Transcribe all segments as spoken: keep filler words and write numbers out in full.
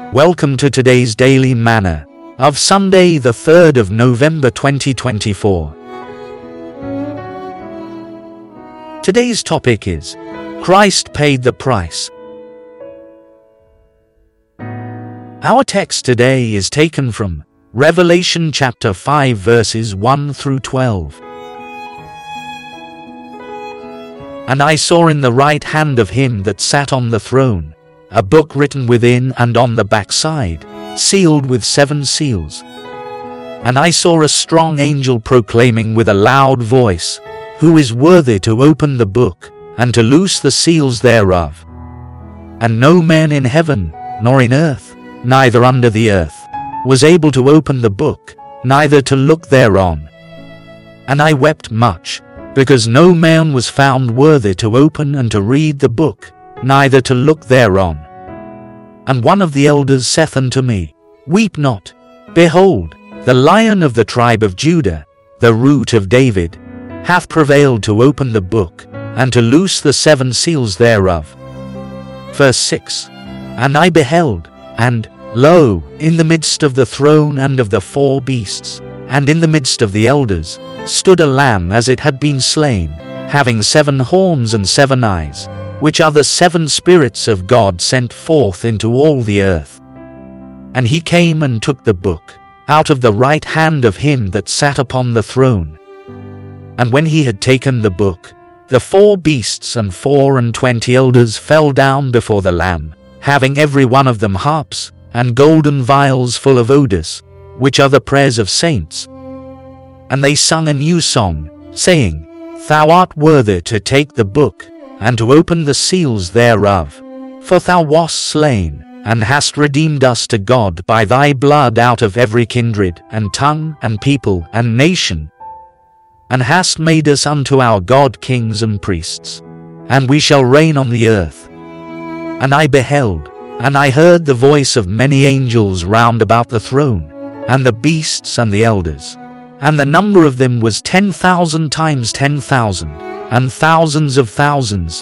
Welcome to today's Daily Manna of Sunday, the third of November twenty twenty-four. Today's topic is Christ paid the price. Our text today is taken from Revelation chapter five verses one through twelve. And I saw in the right hand of him that sat on the throne a book written within and on the backside, sealed with seven seals. And I saw a strong angel proclaiming with a loud voice, Who is worthy to open the book, and to loose the seals thereof? And no man in heaven, nor in earth, neither under the earth, was able to open the book, neither to look thereon. And I wept much, because no man was found worthy to open and to read the book, neither to look thereon. And one of the elders saith unto me, Weep not. Behold, the Lion of the tribe of Judah, the Root of David, hath prevailed to open the book, and to loose the seven seals thereof. Verse six. And I beheld, and, lo, in the midst of the throne and of the four beasts, and in the midst of the elders, stood a lamb as it had been slain, having seven horns and seven eyes, which are the seven spirits of God sent forth into all the earth. And he came and took the book out of the right hand of him that sat upon the throne. And when he had taken the book, the four beasts and four and twenty elders fell down before the Lamb, having every one of them harps, and golden vials full of odors, which are the prayers of saints. And they sung a new song, saying, Thou art worthy to take the book, and to open the seals thereof. For thou wast slain, and hast redeemed us to God by thy blood out of every kindred, and tongue, and people, and nation, and hast made us unto our God kings and priests, and we shall reign on the earth. And I beheld, and I heard the voice of many angels round about the throne, and the beasts and the elders, and the number of them was ten thousand times ten thousand, and thousands of thousands.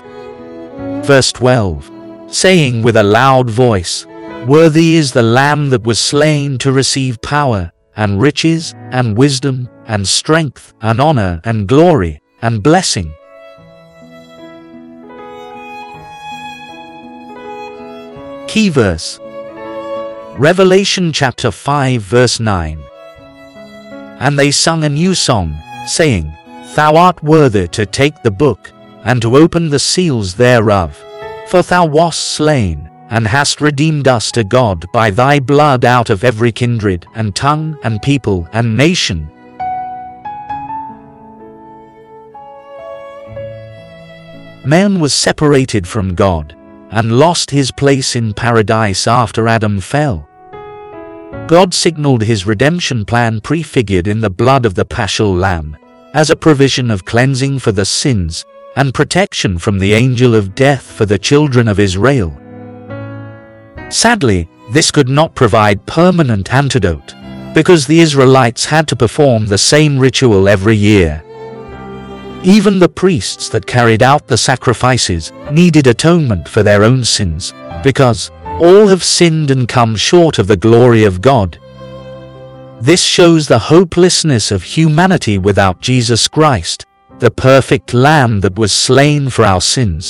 Verse twelve, saying with a loud voice, Worthy is the Lamb that was slain to receive power, and riches, and wisdom, and strength, and honor, and glory, and blessing. Key verse. Revelation chapter five verse nine. And they sung a new song, saying, Thou art worthy to take the book, and to open the seals thereof. For thou wast slain, and hast redeemed us to God by thy blood out of every kindred, and tongue, and people, and nation. Man was separated from God, and lost his place in paradise after Adam fell. God signaled his redemption plan prefigured in the blood of the Paschal Lamb, as a provision of cleansing for the sins, and protection from the angel of death for the children of Israel. Sadly, this could not provide permanent antidote, because the Israelites had to perform the same ritual every year. Even the priests that carried out the sacrifices needed atonement for their own sins, because all have sinned and come short of the glory of God. This shows the hopelessness of humanity without Jesus Christ, the perfect Lamb that was slain for our sins.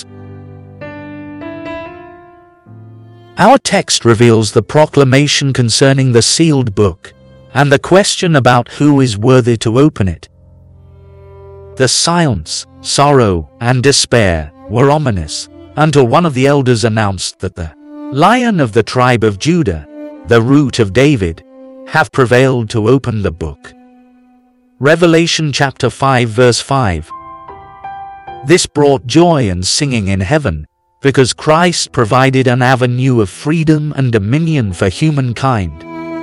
Our text reveals the proclamation concerning the sealed book, and the question about who is worthy to open it. The silence, sorrow, and despair were ominous, until one of the elders announced that the Lion of the tribe of Judah, the Root of David, hath prevailed to open the book. Revelation chapter five verse five. This brought joy and singing in heaven, because Christ provided an avenue of freedom and dominion for humankind.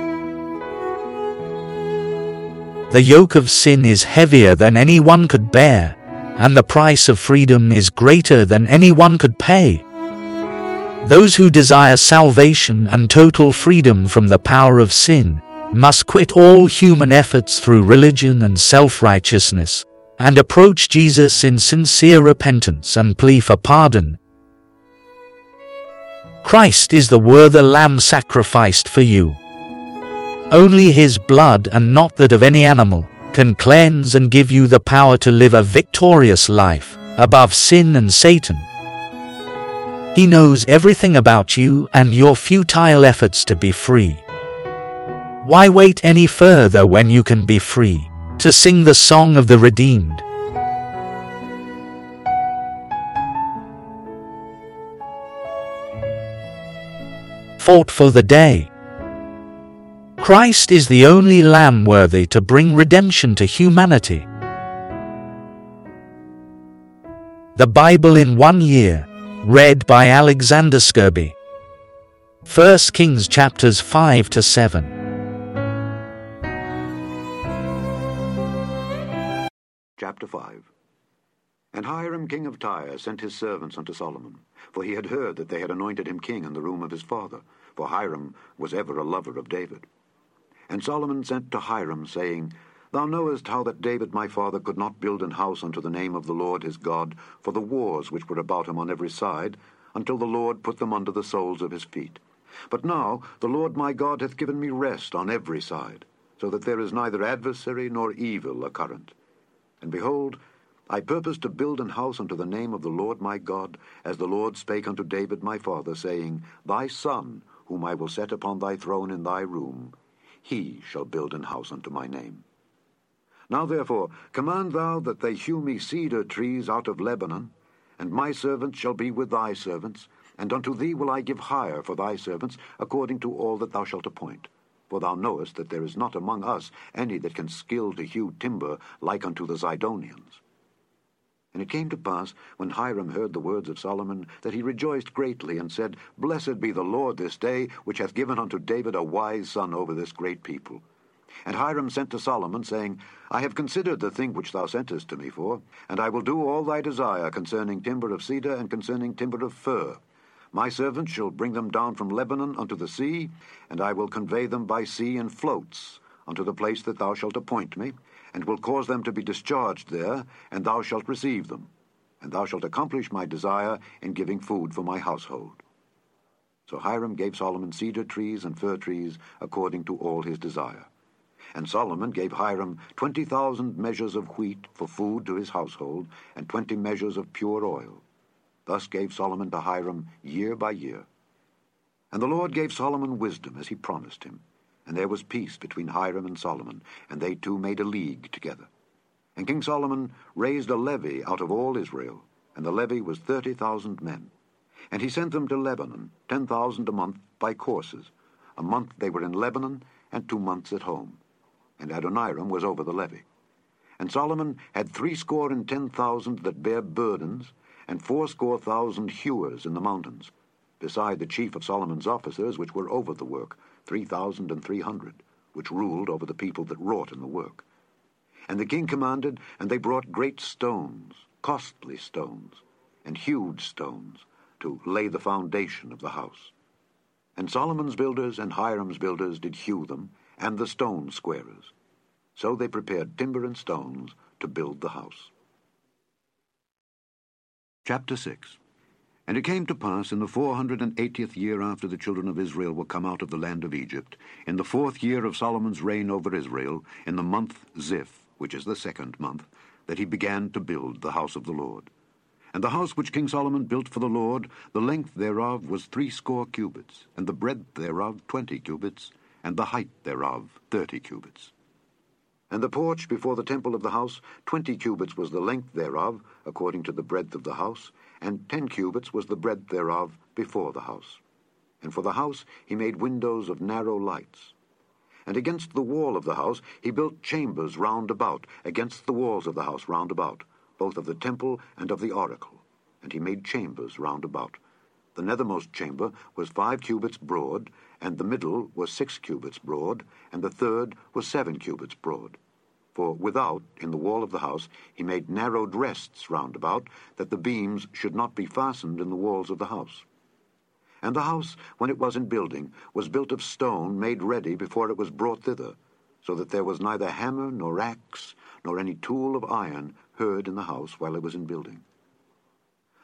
The yoke of sin is heavier than anyone could bear, and the price of freedom is greater than anyone could pay. Those who desire salvation and total freedom from the power of sin must quit all human efforts through religion and self-righteousness, and approach Jesus in sincere repentance and plea for pardon. Christ is the worthy lamb sacrificed for you. Only his blood, and not that of any animal, can cleanse and give you the power to live a victorious life, above sin and Satan. He knows everything about you and your futile efforts to be free. Why wait any further when you can be free, to sing the song of the redeemed? Thought for the day. Christ is the only Lamb worthy to bring redemption to humanity. The Bible in one year, read by Alexander Scourby. First Kings chapters five to seven. Chapter five. And Hiram king of Tyre sent his servants unto Solomon, for he had heard that they had anointed him king in the room of his father, for Hiram was ever a lover of David. And Solomon sent to Hiram, saying, Thou knowest how that David my father could not build an house unto the name of the Lord his God, for the wars which were about him on every side, until the Lord put them under the soles of his feet. But now the Lord my God hath given me rest on every side, so that there is neither adversary nor evil occurrent. And behold, I purpose to build an house unto the name of the Lord my God, as the Lord spake unto David my father, saying, Thy son, whom I will set upon thy throne in thy room, he shall build an house unto my name. Now therefore command thou that they hew me cedar trees out of Lebanon, and my servants shall be with thy servants, and unto thee will I give hire for thy servants, according to all that thou shalt appoint. For thou knowest that there is not among us any that can skill to hew timber like unto the Zidonians. And it came to pass, when Hiram heard the words of Solomon, that he rejoiced greatly, and said, Blessed be the Lord this day, which hath given unto David a wise son over this great people. And Hiram sent to Solomon, saying, I have considered the thing which thou sentest to me for, and I will do all thy desire concerning timber of cedar and concerning timber of fir. My servants shall bring them down from Lebanon unto the sea, and I will convey them by sea in floats unto the place that thou shalt appoint me, and will cause them to be discharged there, and thou shalt receive them, and thou shalt accomplish my desire in giving food for my household. So Hiram gave Solomon cedar trees and fir trees according to all his desire. And Solomon gave Hiram twenty thousand measures of wheat for food to his household, and twenty measures of pure oil. Thus gave Solomon to Hiram year by year. And the Lord gave Solomon wisdom, as he promised him. And there was peace between Hiram and Solomon, and they two made a league together. And King Solomon raised a levy out of all Israel, and the levy was thirty thousand men. And he sent them to Lebanon, ten thousand a month by courses. A month they were in Lebanon, and two months at home. And Adoniram was over the levy. And Solomon had threescore and ten thousand that bare burdens, and fourscore thousand hewers in the mountains, beside the chief of Solomon's officers which were over the work, three thousand and three hundred, which ruled over the people that wrought in the work. And the king commanded, and they brought great stones, costly stones, and hewed stones, to lay the foundation of the house. And Solomon's builders and Hiram's builders did hew them, and the stone squarers. So they prepared timber and stones to build the house. Chapter six. And it came to pass in the four hundred and eightieth year after the children of Israel were come out of the land of Egypt, in the fourth year of Solomon's reign over Israel, in the month Ziph, which is the second month, that he began to build the house of the Lord. And the house which King Solomon built for the Lord, the length thereof was threescore cubits, and the breadth thereof twenty cubits, and the height thereof thirty cubits. And the porch before the temple of the house, twenty cubits was the length thereof, according to the breadth of the house, and ten cubits was the breadth thereof before the house. And for the house he made windows of narrow lights. And against the wall of the house he built chambers round about, against the walls of the house round about, both of the temple and of the oracle. And he made chambers round about. The nethermost chamber was five cubits broad, and the middle was six cubits broad, and the third was seven cubits broad. For without, in the wall of the house, he made narrowed rests round about, that the beams should not be fastened in the walls of the house. And the house, when it was in building, was built of stone made ready before it was brought thither, so that there was neither hammer nor axe, nor any tool of iron heard in the house while it was in building.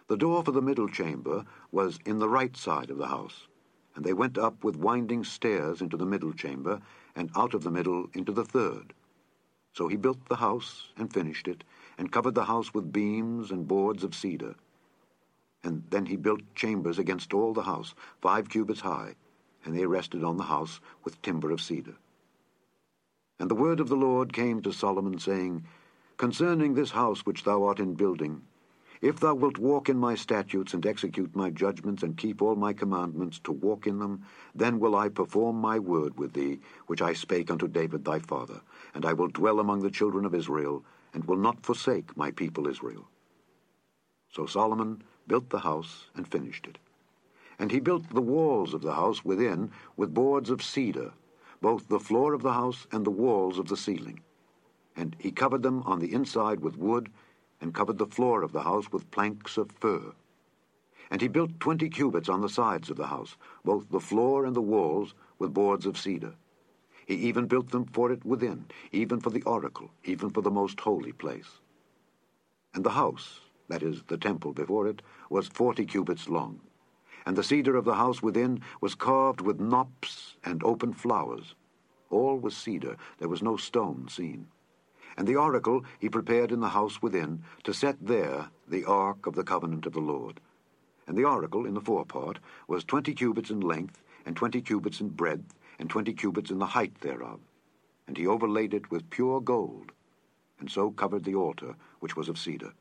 The door for the middle chamber was in the right side of the house, and they went up with winding stairs into the middle chamber, and out of the middle into the third. So he built the house, and finished it, and covered the house with beams and boards of cedar. And then he built chambers against all the house, five cubits high, and they rested on the house with timber of cedar. And the word of the Lord came to Solomon, saying, Concerning this house which thou art in building, if thou wilt walk in my statutes, and execute my judgments, and keep all my commandments, to walk in them, then will I perform my word with thee, which I spake unto David thy father, and I will dwell among the children of Israel, and will not forsake my people Israel. So Solomon built the house, and finished it. And he built the walls of the house within with boards of cedar, both the floor of the house and the walls of the ceiling. And he covered them on the inside with wood, and covered the floor of the house with planks of fir. And he built twenty cubits on the sides of the house, both the floor and the walls, with boards of cedar. He even built them for it within, even for the oracle, even for the most holy place. And the house, that is, the temple before it, was forty cubits long. And the cedar of the house within was carved with knops and open flowers. All was cedar, there was no stone seen. And the oracle he prepared in the house within, to set there the ark of the covenant of the Lord. And the oracle in the forepart was twenty cubits in length, and twenty cubits in breadth, and twenty cubits in the height thereof. And he overlaid it with pure gold, and so covered the altar, which was of cedar.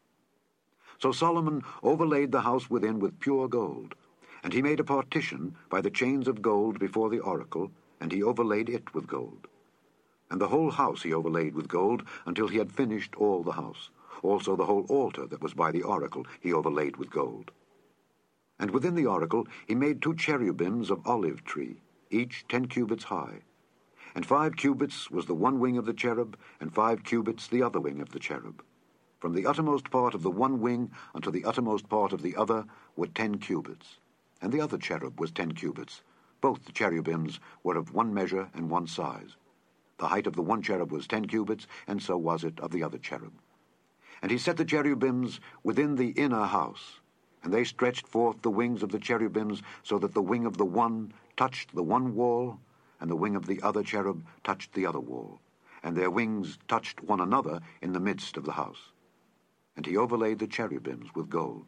So Solomon overlaid the house within with pure gold, and he made a partition by the chains of gold before the oracle, and he overlaid it with gold. And the whole house he overlaid with gold, until he had finished all the house. Also the whole altar that was by the oracle he overlaid with gold. And within the oracle he made two cherubims of olive tree, each ten cubits high. And five cubits was the one wing of the cherub, and five cubits the other wing of the cherub. From the uttermost part of the one wing unto the uttermost part of the other were ten cubits. And the other cherub was ten cubits. Both the cherubims were of one measure and one size. The height of the one cherub was ten cubits, and so was it of the other cherub. And he set the cherubims within the inner house, and they stretched forth the wings of the cherubims, so that the wing of the one touched the one wall, and the wing of the other cherub touched the other wall, and their wings touched one another in the midst of the house. And he overlaid the cherubims with gold.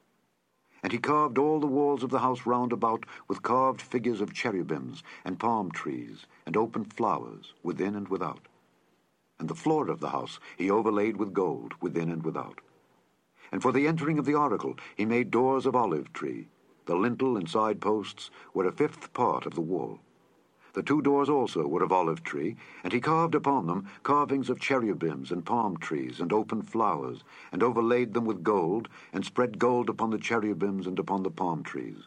And he carved all the walls of the house round about with carved figures of cherubims, and palm trees, and open flowers, within and without. And the floor of the house he overlaid with gold, within and without. And for the entering of the oracle he made doors of olive tree. The lintel and side posts were a fifth part of the wall. The two doors also were of olive tree, and he carved upon them carvings of cherubims and palm trees and open flowers, and overlaid them with gold, and spread gold upon the cherubims and upon the palm trees.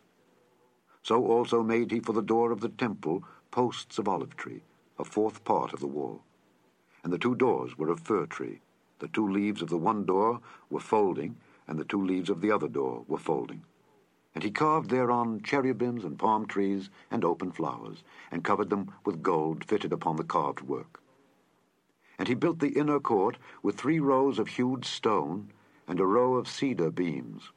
So also made he for the door of the temple posts of olive tree, a fourth part of the wall. And the two doors were of fir tree. The two leaves of the one door were folding, and the two leaves of the other door were folding. And he carved thereon cherubims and palm trees and open flowers, and covered them with gold fitted upon the carved work. And he built the inner court with three rows of hewed stone, and a row of cedar beams.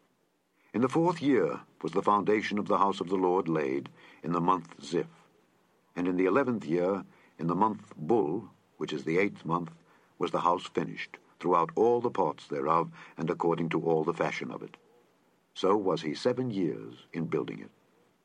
In the fourth year was the foundation of the house of the Lord laid, in the month Ziph. And in the eleventh year, in the month Bul, which is the eighth month, was the house finished, throughout all the parts thereof, and according to all the fashion of it. So was he seven years in building it.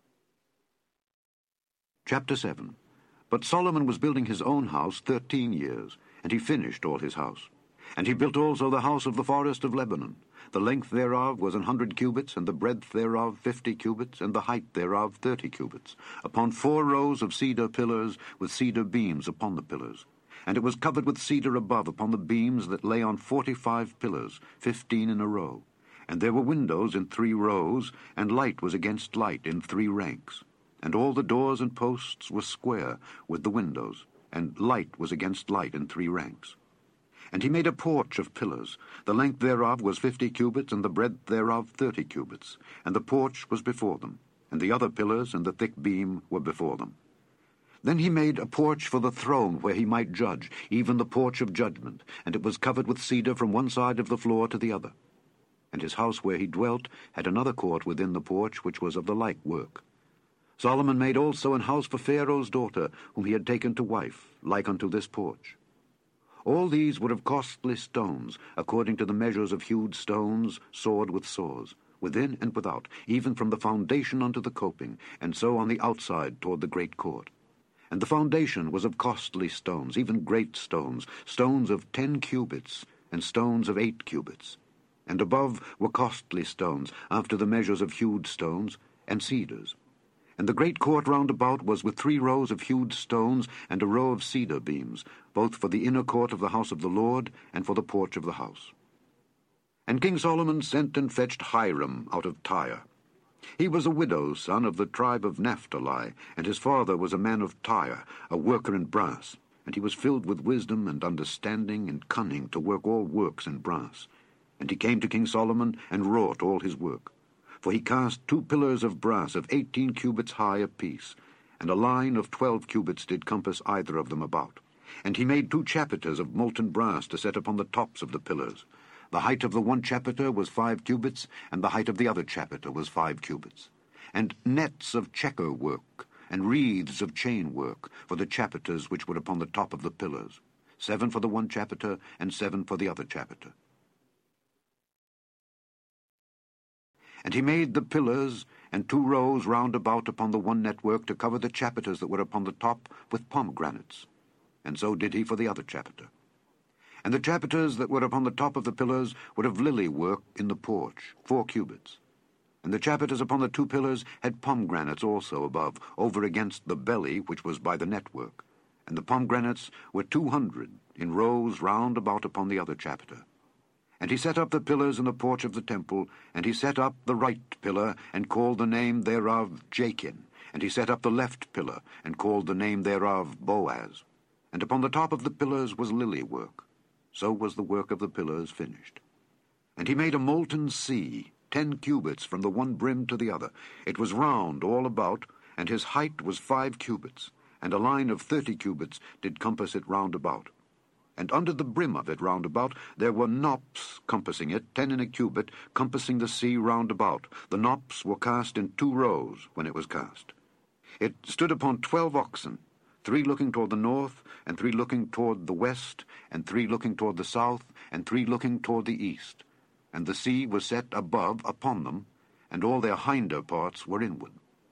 Chapter seven. But Solomon was building his own house thirteen years, and he finished all his house. And he built also the house of the forest of Lebanon. The length thereof was an hundred cubits, and the breadth thereof fifty cubits, and the height thereof thirty cubits, upon four rows of cedar pillars, with cedar beams upon the pillars. And it was covered with cedar above upon the beams that lay on forty-five pillars, fifteen in a row. And there were windows in three rows, and light was against light in three ranks. And all the doors and posts were square with the windows, and light was against light in three ranks. And he made a porch of pillars. The length thereof was fifty cubits, and the breadth thereof thirty cubits. And the porch was before them, and the other pillars and the thick beam were before them. Then he made a porch for the throne where he might judge, even the porch of judgment, and it was covered with cedar from one side of the floor to the other. And his house where he dwelt had another court within the porch, which was of the like work. Solomon made also an house for Pharaoh's daughter, whom he had taken to wife, like unto this porch. All these were of costly stones, according to the measures of hewed stones, sawed with saws, within and without, even from the foundation unto the coping, and so on the outside toward the great court. And the foundation was of costly stones, even great stones, stones of ten cubits, and stones of eight cubits. And above were costly stones, after the measures of hewed stones, and cedars. And the great court round about was with three rows of hewed stones, and a row of cedar beams, both for the inner court of the house of the Lord, and for the porch of the house. And King Solomon sent and fetched Hiram out of Tyre. He was a widow's son of the tribe of Naphtali, and his father was a man of Tyre, a worker in brass, and he was filled with wisdom and understanding and cunning to work all works in brass. And he came to King Solomon, and wrought all his work. For he cast two pillars of brass of eighteen cubits high apiece, and a line of twelve cubits did compass either of them about. And he made two chapiters of molten brass to set upon the tops of the pillars. The height of the one chapiter was five cubits, and the height of the other chapiter was five cubits. And nets of checker work, and wreaths of chain work, for the chapiters which were upon the top of the pillars, seven for the one chapiter, and seven for the other chapiter. And he made the pillars, and two rows round about upon the one network, to cover the chapiters that were upon the top with pomegranates. And so did he for the other chapiter. And the chapiters that were upon the top of the pillars were of lily work in the porch, four cubits. And the chapiters upon the two pillars had pomegranates also above, over against the belly which was by the network. And the pomegranates were two hundred, in rows round about upon the other chapiter. And he set up the pillars in the porch of the temple, and he set up the right pillar, and called the name thereof Jachin. And he set up the left pillar, and called the name thereof Boaz. And upon the top of the pillars was lily work. So was the work of the pillars finished. And he made a molten sea, ten cubits from the one brim to the other. It was round all about, and his height was five cubits, and a line of thirty cubits did compass it round about. And under the brim of it round about there were knops compassing it, ten in a cubit, compassing the sea round about. The knops were cast in two rows when it was cast. It stood upon twelve oxen, three looking toward the north, and three looking toward the west, and three looking toward the south, and three looking toward the east. And the sea was set above upon them, and all their hinder parts were inward.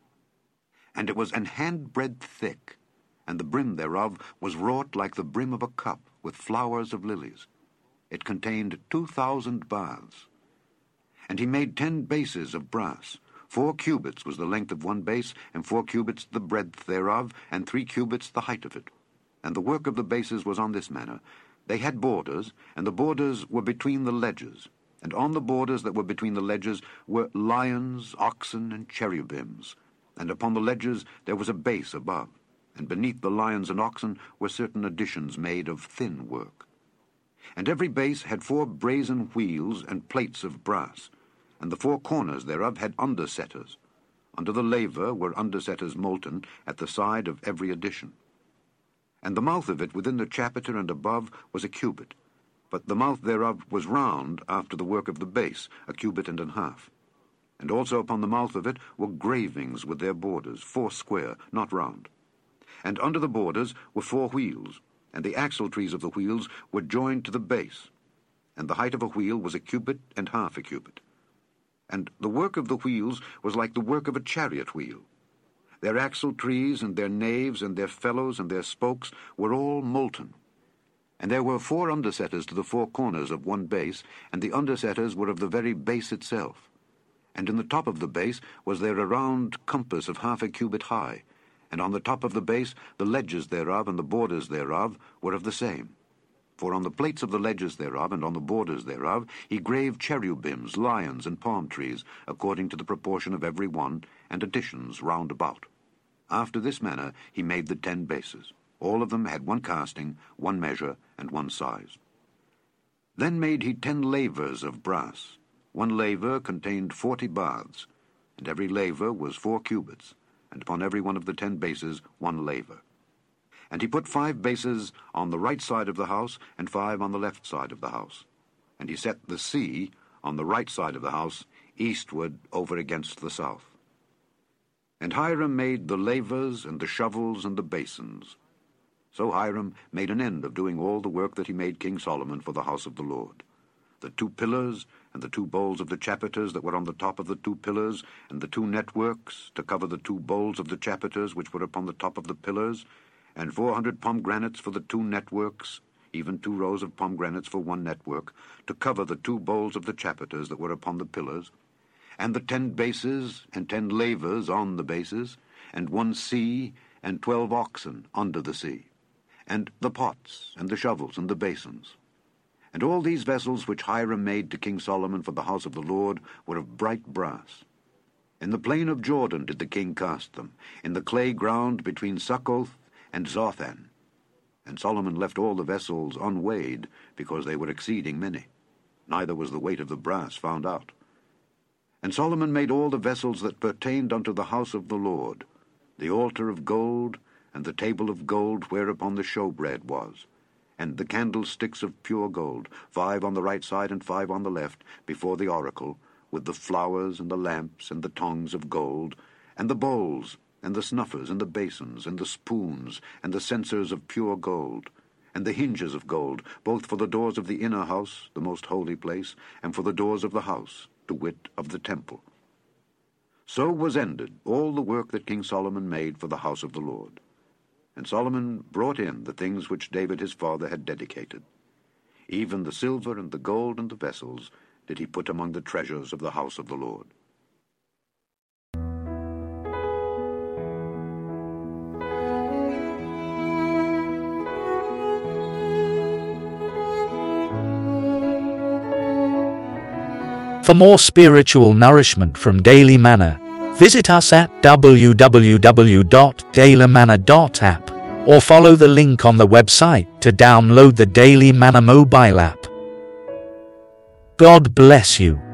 And it was an handbreadth thick, and the brim thereof was wrought like the brim of a cup, with flowers of lilies. It contained two thousand baths. And he made ten bases of brass. Four cubits was the length of one base, and four cubits the breadth thereof, and three cubits the height of it. And the work of the bases was on this manner. They had borders, and the borders were between the ledges. And on the borders that were between the ledges were lions, oxen, and cherubims. And upon the ledges there was a base above. And beneath the lions and oxen were certain additions made of thin work. And every base had four brazen wheels and plates of brass, and the four corners thereof had undersetters. Under the laver were undersetters molten at the side of every addition. And the mouth of it within the chapiter and above was a cubit, but the mouth thereof was round after the work of the base, a cubit and an half. And also upon the mouth of it were gravings with their borders, four square, not round. And under the borders were four wheels, and the axle-trees of the wheels were joined to the base. And the height of a wheel was a cubit and half a cubit. And the work of the wheels was like the work of a chariot wheel. Their axle-trees and their naves and their felloes and their spokes were all molten. And there were four undersetters to the four corners of one base, and the undersetters were of the very base itself. And in the top of the base was there a round compass of half a cubit high, and on the top of the base the ledges thereof and the borders thereof were of the same. For on the plates of the ledges thereof and on the borders thereof he graved cherubims, lions, and palm trees, according to the proportion of every one, and additions round about. After this manner he made the ten bases. All of them had one casting, one measure, and one size. Then made he ten lavers of brass. One laver contained forty baths, and every laver was four cubits, and upon every one of the ten bases one laver. And he put five bases on the right side of the house, and five on the left side of the house. And he set the sea on the right side of the house, eastward over against the south. And Hiram made the lavers and the shovels and the basins. So Hiram made an end of doing all the work that he made King Solomon for the house of the Lord. The two pillars and the two bowls of the chapiters that were on the top of the two pillars, and the two networks to cover the two bowls of the chapiters which were upon the top of the pillars, and four hundred pomegranates for the two networks, even two rows of pomegranates for one network, to cover the two bowls of the chapiters that were upon the pillars, and the ten bases and ten lavers on the bases, and one sea and twelve oxen under the sea, and the pots and the shovels and the basins. And all these vessels which Hiram made to King Solomon for the house of the Lord were of bright brass. In the plain of Jordan did the king cast them, in the clay ground between Succoth and Zothan. And Solomon left all the vessels unweighed, because they were exceeding many. Neither was the weight of the brass found out. And Solomon made all the vessels that pertained unto the house of the Lord, the altar of gold, and the table of gold whereupon the showbread was, and the candlesticks of pure gold, five on the right side and five on the left, before the oracle, with the flowers and the lamps and the tongues of gold, and the bowls, and the snuffers, and the basins, and the spoons, and the censers of pure gold, and the hinges of gold, both for the doors of the inner house, the most holy place, and for the doors of the house, to wit, of the temple. So was ended all the work that King Solomon made for the house of the Lord. And Solomon brought in the things which David his father had dedicated. Even the silver and the gold and the vessels did he put among the treasures of the house of the Lord. For more spiritual nourishment from Daily Manna, visit us at w w w dot daily manna dot app or follow the link on the website to download the Daily Manna mobile app. God bless you.